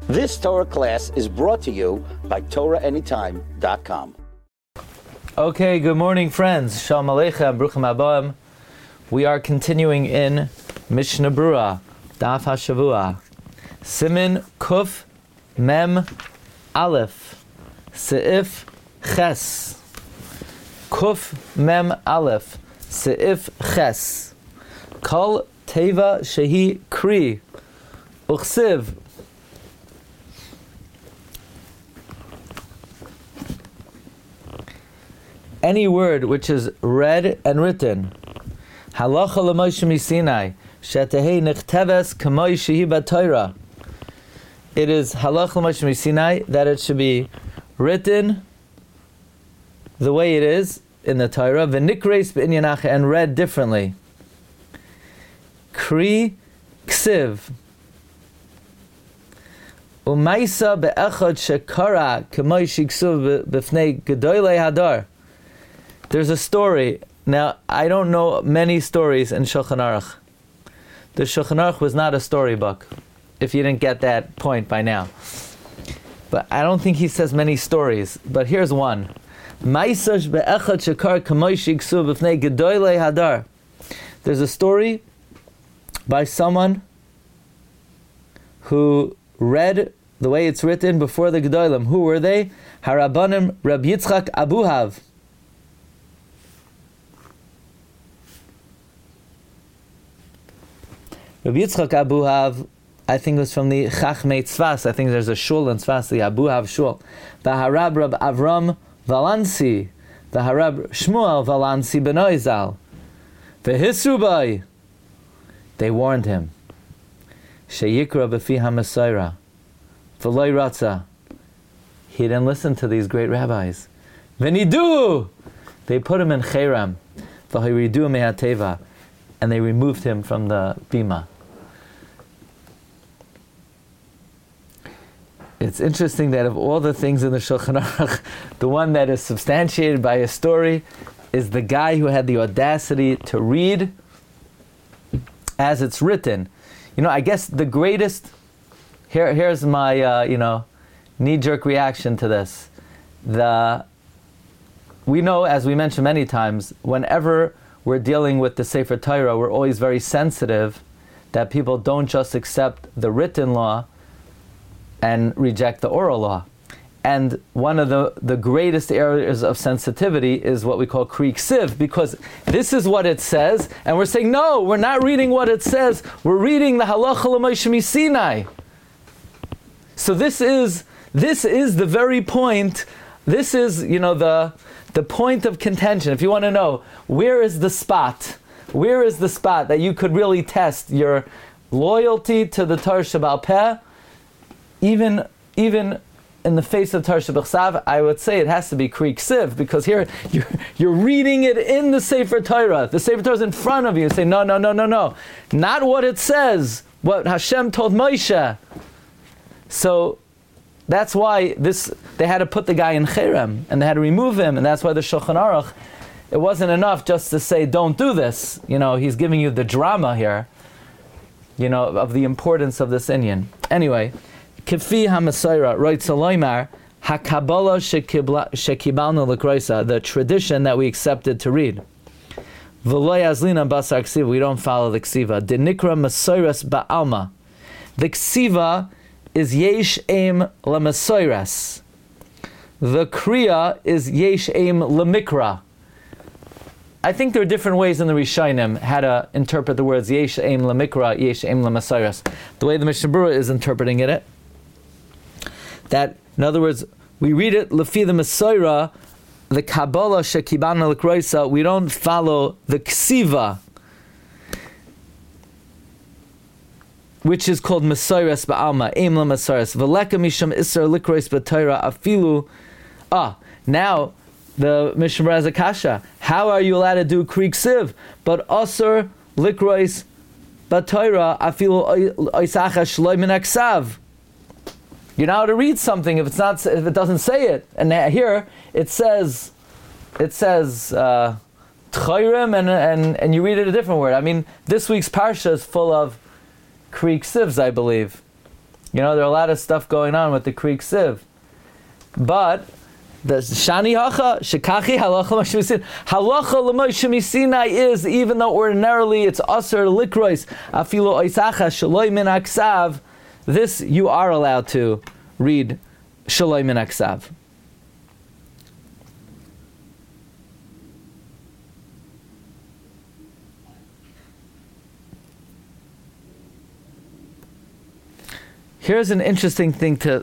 This Torah class is brought to you by TorahAnytime.com. Okay, good morning, friends. Shalom Aleichem, Bruchim Habayim. We are continuing in Mishnah Berurah, Daf HaShavua, Siman Kuf Mem Aleph, Seif Ches. Kuf Mem Aleph, Seif Ches. Kol Teva Shehi Kri, Uchsiv. Any word which is read and written, Halacha l'Moshe miSinai, she'tehei nechteves k'moi shehi b'Torah. It is Halacha l'Moshe miSinai that it should be written the way it is in the Torah, v'nikreis b'inyanach, and read differently. Kri ksiv. Umaisa be'echad shekara k'moi shiksuv b'fnei gedolei hadar. There's a story. Now, I don't know many stories in Shulchan Aruch. The Shulchan Aruch was not a storybook, if you didn't get that point by now. But I don't think he says many stories. But here's one. There's a story by someone who read the way it's written before the Gedolim. Who were they? Harabanim Rab Yitzchak Abuhav. Rabbi Yitzchak Abuhav, I think it was from the Chachmei Tzfas. I think there's a shul in Tzfas, the Abuhav shul. The Harab Rab Avram Valansi, the Harab Shmuel Valansi Benoizal. The Hisrubai, they warned him. Sheyikra b'fi ha'Mesorah, v'loi ratza. He didn't listen to these great rabbis. V'nidu, they put him in Cherem, v'hiridu me'ateva, and they removed him from the bima. It's interesting that of all the things in the Shulchan Aruch, the one that is substantiated by a story is the guy who had the audacity to read as it's written. You know, I guess the greatest, here's my, knee-jerk reaction to this. We know, as we mentioned many times, whenever we're dealing with the Sefer Torah, we're always very sensitive that people don't just accept the written law and reject the oral law. And one of the greatest areas of sensitivity is what we call Kri Ksiv, because this is what it says, and we're saying, no, we're not reading what it says, we're reading the Halacha l'Moshe miSinai. So this is the very point, this is, the point of contention. If you want to know, where is the spot that you could really test your loyalty to the Torah Sheba'al Peh, even in the face of Torah Shebechsav, I would say it has to be Kri Ksiv, because here you're reading it in the Sefer Torah. The Sefer Torah is in front of you. You say, no. Not what it says, what Hashem told Moshe. So that's why they had to put the guy in Cherem, and they had to remove him, and that's why the Shulchan Aruch, it wasn't enough just to say, don't do this. He's giving you the drama here, of the importance of this inyan. Anyway, Kifi HaMesorah, writes Saloimar, HaKabbalah shekibalnu l'kroisa, the tradition that we accepted to read. V'lo yazlina basar ksiva, we don't follow the ksiva. Denikra Mesoras ba'alma. The ksiva is yesh aim l'Mesoras. The kriya is yesh aim l'mikra. I think there are different ways in the Rishonim how to interpret the words yesh aim l'mikra, yesh aim l'Mesoras. The way the Mishnah Berurah is interpreting it, that, in other words, we read it lefi the Mesorah, the Kabbalah shekibana l'kroisa, we don't follow the ksiva, which is called Mesoras ba'alma, Eim l'Mesoras. V'leka misham isar likrois b'Torah afilu. Now the Mishnah Berurah has a kasha. How are you allowed to do Kri Ksiv, but asar likrois b'Torah afilu oisacha shloi min aksav? You're not allowed to read something if it doesn't say it. And here it says Tchayrim, and you read it a different word. I mean, this week's parsha is full of Kri Ksivs, I believe. You know, there are a lot of stuff going on with the Krieg Siv. But the Shani Hacha, Shekachi Halacha L'Moshe Sinai is, even though ordinarily it's Aser Likrois, Afilo Oisacha, Shaloi Min Aksav, this you are allowed to read Shaloi Min Aksav. Here's an interesting thing to...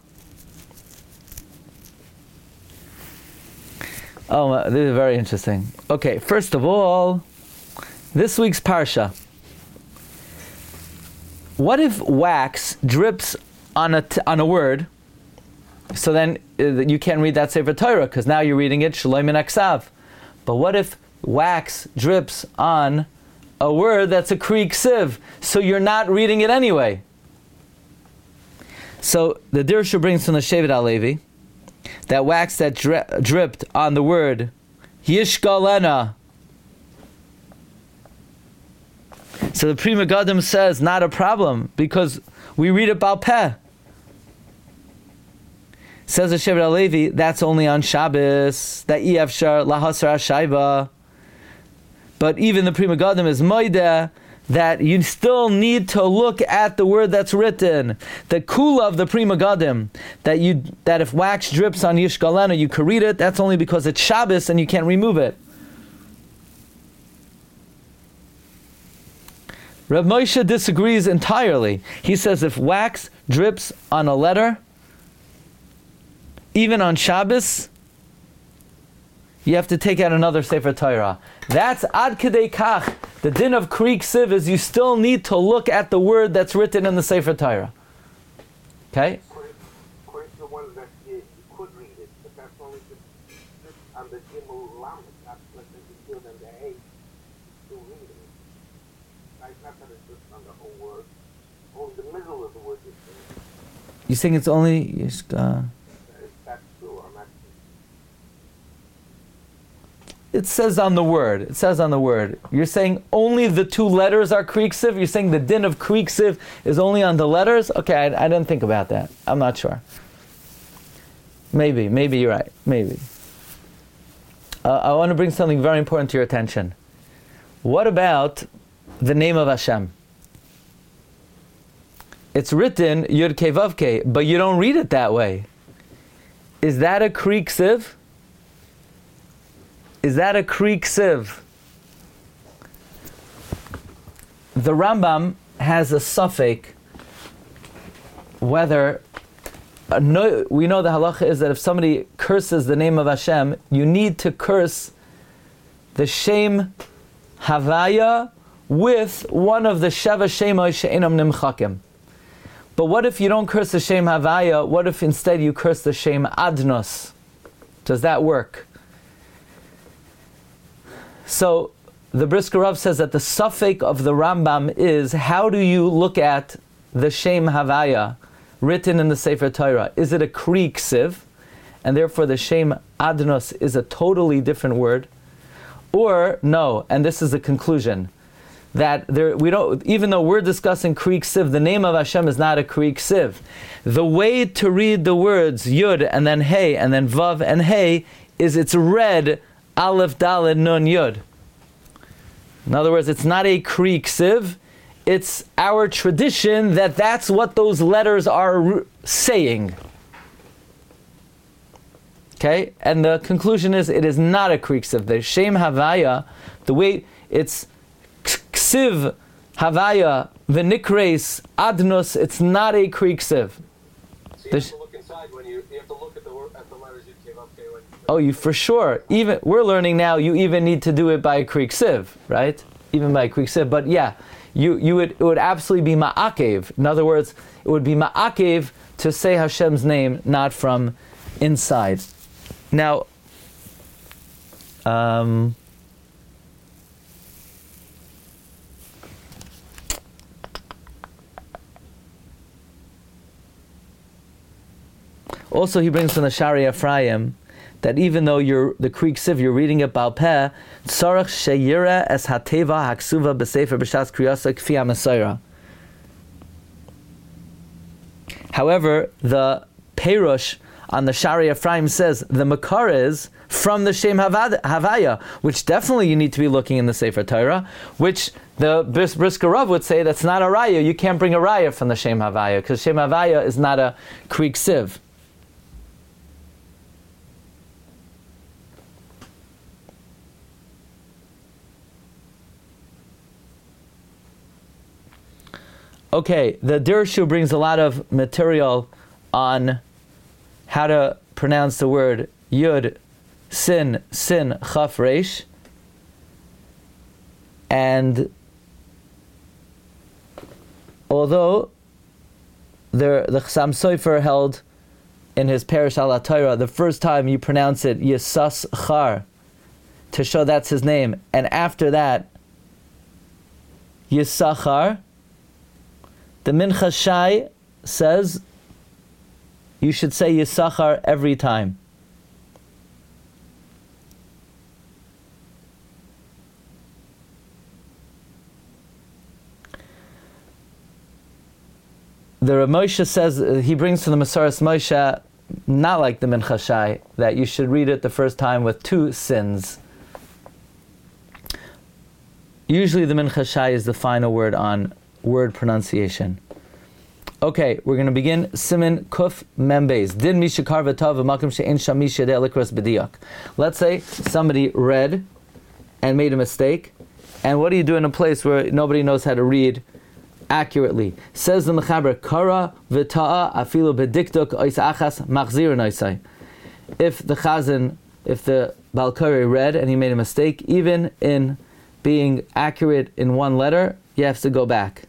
this is very interesting. Okay, first of all, this week's Parsha. What if wax drips on a word, so then you can't read that Sefer Torah, because now you're reading it Shaloi Min Aksav. But what if wax drips on a word that's a Krieg Siv, so you're not reading it anyway? So the Dirshu brings from the Shevet HaLevi that wax that dripped on the word Yishgalena. So the Pri Megadim says not a problem because we read about Peh. Says the Shevet HaLevi that's only on Shabbos, that Efshar Lahasar Shaiba. But even the Pri Megadim is Moideh that you still need to look at the word that's written. The kula of the Pri Megadim, that if wax drips on Yishgalena, you can read it, that's only because it's Shabbos and you can't remove it. Reb Moshe disagrees entirely. He says if wax drips on a letter, even on Shabbos, you have to take out another Sefer Torah. That's Ad Kedei Kach. The din of Krieg Siv is you still need to look at the word that's written in the Sefer Torah. Okay? According to the one that you could read it, but that's only just on the Gimel Lamed, not like the Yud and the Hey to read it. Like, not that it's just on the whole word, only the middle of the word is there. You think it's only... That's true, I'm not... It says on the word. It says on the word. You're saying only the two letters are Krieg Siv? You're saying the din of Krieg Siv is only on the letters? Okay, I didn't think about that. I'm not sure. Maybe you're right. Maybe. I want to bring something very important to your attention. What about the name of Hashem? It's written Yud Kei Vav Kei, but you don't read it that way. Is that a Krieg Siv? Is that a Krieg Siv? The Rambam has a suffix whether we know the halacha is that if somebody curses the name of Hashem, you need to curse the Shem Havaya with one of the Sheva Shemai She'enam Nimchakim. But what if you don't curse the Shem Havaya? What if instead you curse the Shem Adnos? Does that work? So the Brisker Rav says that the suffix of the Rambam is, how do you look at the Shem Havaya written in the Sefer Torah? Is it a Krieg Siv, and therefore the Shem Adnos is a totally different word? Or no, and this is the conclusion, that we don't, even though we're discussing Krieg Siv, the name of Hashem is not a Krieg Siv. The way to read the words Yud and then Hey and then Vav and Hey is it's read Aleph Daled Nun Yud. In other words, it's not a Krieg Siv. It's our tradition that that's what those letters are saying. Okay? And the conclusion is it is not a Krieg Siv. The Shem Havaya, the way it's Ksiv Havaya, V'nikres Adnos, it's not a Krieg Siv. So you have to look inside when you have to look at the letters you came up to. Oh, you for sure. Even we're learning now. You even need to do it by a Krieg Siv, right? Even by a Krieg Siv. But yeah, it would absolutely be ma'akev. In other words, it would be ma'akev to say Hashem's name, not from inside. Now, also he brings from the Shari Ephraim that even though the Krieg Siv, you're reading it Baal Peh, tzarech sheyira es hateva haksuva b'sefer b'shas kriyasa kfi ha'mesorah. However, the Perush on the Shari Ephraim says the Makar is from the Shem Havaya, which definitely you need to be looking in the Sefer Torah, which the Brisker Rav would say that's not a Raya. You can't bring a Raya from the Shem Havaya, because Shem Havaya is not a Krieg Siv. Okay, the Dirshu brings a lot of material on how to pronounce the word Yud, Sin, Chaf, Reish. And although the Chassam Sofer held in his Perish Al HaTorah, the first time you pronounce it Yisas Char, to show that's his name, and after that Yisachar, the Mincha Shai says you should say Yisachar every time. The Rav Moshe says, he brings to the Masoras Moshe, not like the Mincha Shai, that you should read it the first time with 2 sins. Usually the Mincha Shai is the final word on word pronunciation. Okay, we're going to begin Siman Kuf Membeis. Din Mishakar V'Tav V'Makim She'en Sham Mish Yedei Likros B'Diyak. Let's say somebody read and made a mistake, and what do you do in a place where nobody knows how to read accurately? Says the Mechaber, Kara V'Ta'a Afilu B'Diktuk Ois Achas Machzir Noisai. If the Chazan, if the Balkari read and he made a mistake, even in being accurate in one letter, you have to go back.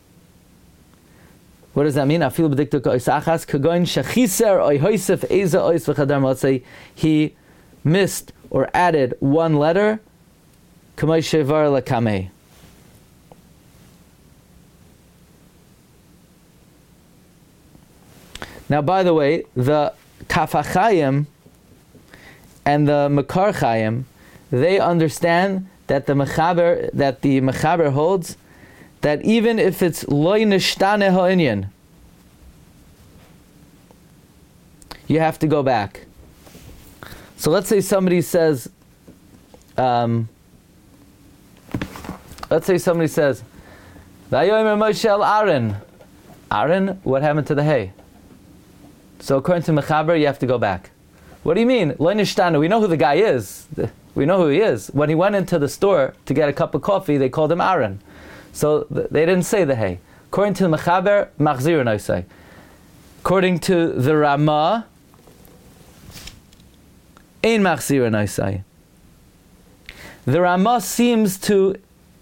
What does that mean? Afilu b'diktuk ois achas kagoin shechiser oy hoisef eza ois v'chadar. Let's say he missed or added one letter. Kamay shevar lakamei. Now, by the way, the Kafachayim and the Makar Chayim, they understand that the Mechaber holds that even if it's loy nishtane ha'inyan, you have to go back. So let's say somebody says, Vayomer Moshe el Aaron. Aaron, what happened to the hay? So according to Mechaber, you have to go back. What do you mean? Loy nishtane, we know who the guy is. We know who he is. When he went into the store to get a cup of coffee, they called him Aaron. So they didn't say the hay. According to the Mechaber, Machzir Noisai. According to the Ramah, Ein Machzir Noisai. The Ramah seems to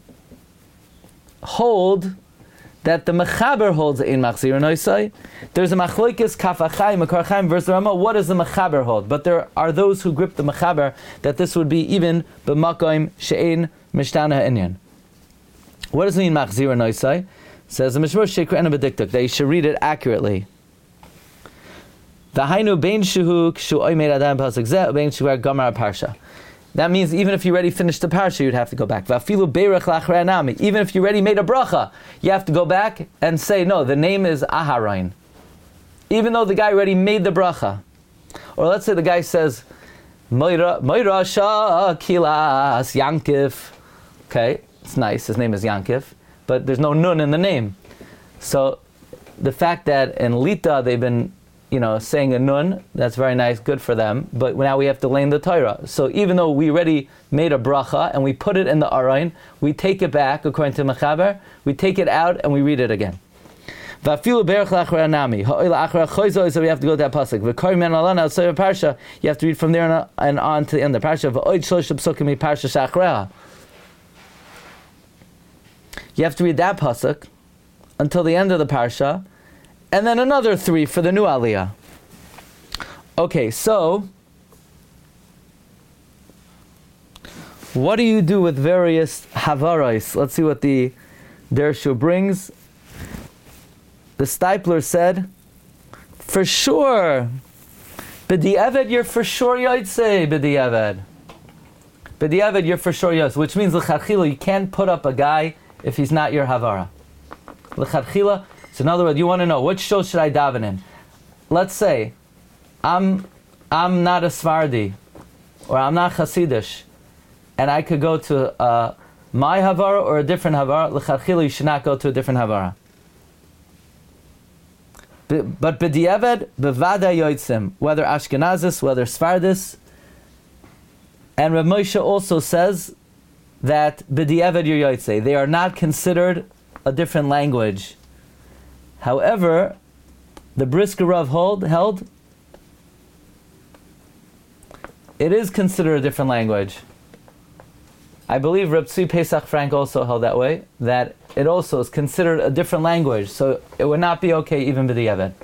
hold that the Mechaber holds Ein Machzir Noisai. There's a Machlokes Kafachai, Makar Chaim versus the Ramah. What does the Mechaber hold? But there are those who grip the Mechaber that this would be even b'makom she'ein mishtana inyan. What does it mean, Machzir Noisai? Says the Mishmur Shekra and B'diktuk, that you should read it accurately. V'hainu bein shuhu kshu oimed adam pasuk zeh bein shuhu gamar parsha. That means even if you already finished the parsha, you'd have to go back. V'afilu beirach lachrei anami. Even if you already made a bracha, you have to go back and say, no, the name is Aharon. Even though the guy already made the bracha. Or let's say the guy says, Moira Shah Kilas Yankif. Okay, it's nice, his name is Yankif, but there's no nun in the name. So the fact that in Lita they've been, saying a nun, that's very nice, good for them, but now we have to learn the Torah. So even though we already made a bracha and we put it in the Arayin, we take it back, according to Mechaber, we take it out and we read it again. V'afilu berach lachra anami. Ha'oila achra choizo, so we have to go to that pasuk. V'kori men alana outside of parsha, you have to read from there and on to the end of the parsha. V'oid shlosh psukim mi parsha shachreha. You have to read that pasuk until the end of the parsha, and then another 3 for the new aliyah. Okay, so what do you do with various havarais? Let's see what the Dershu brings. The Stipler said, for sure, b'di'eved, you're for sure yotzei, b'di'eved. B'di'eved, you're for sure yotzei, which means l'chadchila, you can't put up a guy if he's not your havara. L'chadchila, So in other words, you want to know which shul should I daven in. Let's say I'm not a Sfardi, or I'm not Hasidish, and I could go to my Havara or a different Havara. L'chadchila, you should not go to a different Havara. But b'diavad, b'vada yoitzim, whether Ashkenazis, whether Sfardis, and Rav Moshe also says that b'diavad you're yotzei. They are not considered a different language. However, the Brisker Rav held it is considered a different language. I believe Reb Tzvi Pesach Frank also held that way, that it also is considered a different language, so it would not be okay even b'diavad.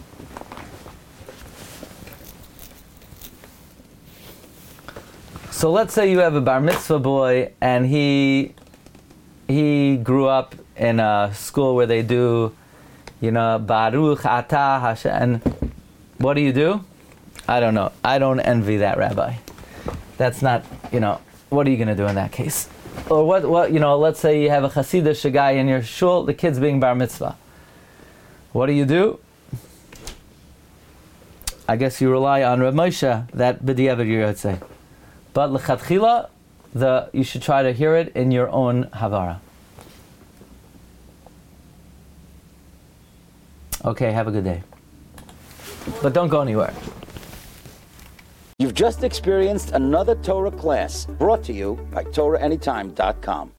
So let's say you have a bar mitzvah boy and he grew up in a school where they do, Baruch Atah Hashem, and what do? I don't know. I don't envy that rabbi. That's not, what are you going to do in that case? Or what let's say you have a Hasidish guy in your shul, the kid's being bar mitzvah. What do? I guess you rely on Rav Moshe, that b'diavad yotzei. But l'chadchila, you should try to hear it in your own Havara. Okay, have a good day. But don't go anywhere. You've just experienced another Torah class brought to you by TorahAnytime.com.